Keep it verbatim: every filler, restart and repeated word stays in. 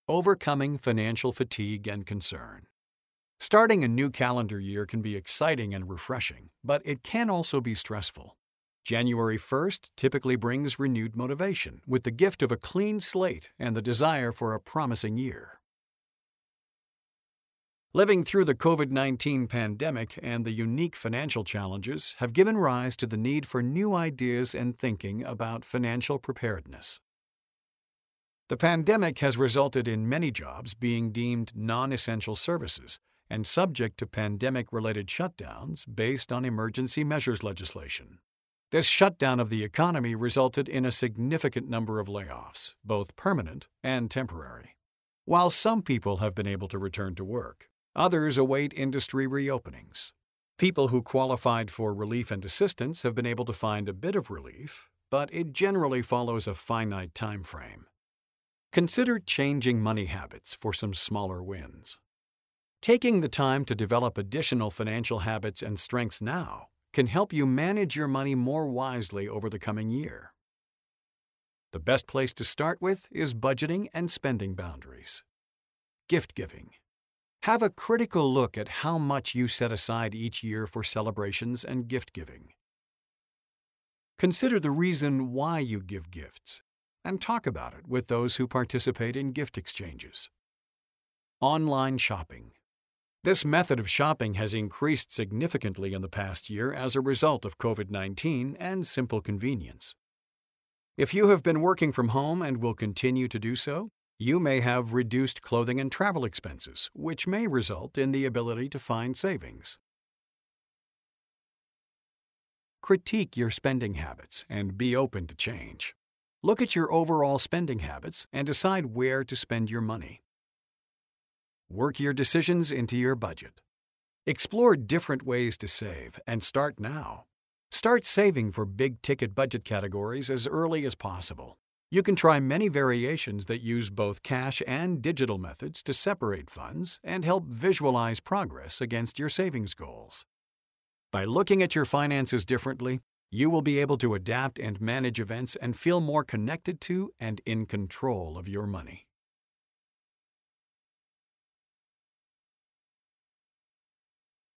Overcoming financial fatigue and concern. Starting a new calendar year can be exciting and refreshing, but it can also be stressful. January first typically brings renewed motivation, with the gift of a clean slate and the desire for a promising year. Living through the COVID nineteen pandemic and the unique financial challenges have given rise to the need for new ideas and thinking about financial preparedness. The pandemic has resulted in many jobs being deemed non-essential services and subject to pandemic-related shutdowns based on emergency measures legislation. This shutdown of the economy resulted in a significant number of layoffs, both permanent and temporary. While some people have been able to return to work, others await industry reopenings. People who qualified for relief and assistance have been able to find a bit of relief, but it generally follows a finite time frame. Consider changing money habits for some smaller wins. Taking the time to develop additional financial habits and strengths now can help you manage your money more wisely over the coming year. The best place to start with is budgeting and spending boundaries. Gift giving. Have a critical look at how much you set aside each year for celebrations and gift giving. Consider the reason why you give gifts, and talk about it with those who participate in gift exchanges. Online shopping. This method of shopping has increased significantly in the past year as a result of COVID nineteen and simple convenience. If you have been working from home and will continue to do so, you may have reduced clothing and travel expenses, which may result in the ability to find savings. Critique your spending habits and be open to change. Look at your overall spending habits and decide where to spend your money. Work your decisions into your budget. Explore different ways to save and start now. Start saving for big-ticket budget categories as early as possible. You can try many variations that use both cash and digital methods to separate funds and help visualize progress against your savings goals. By looking at your finances differently, you will be able to adapt and manage events and feel more connected to and in control of your money.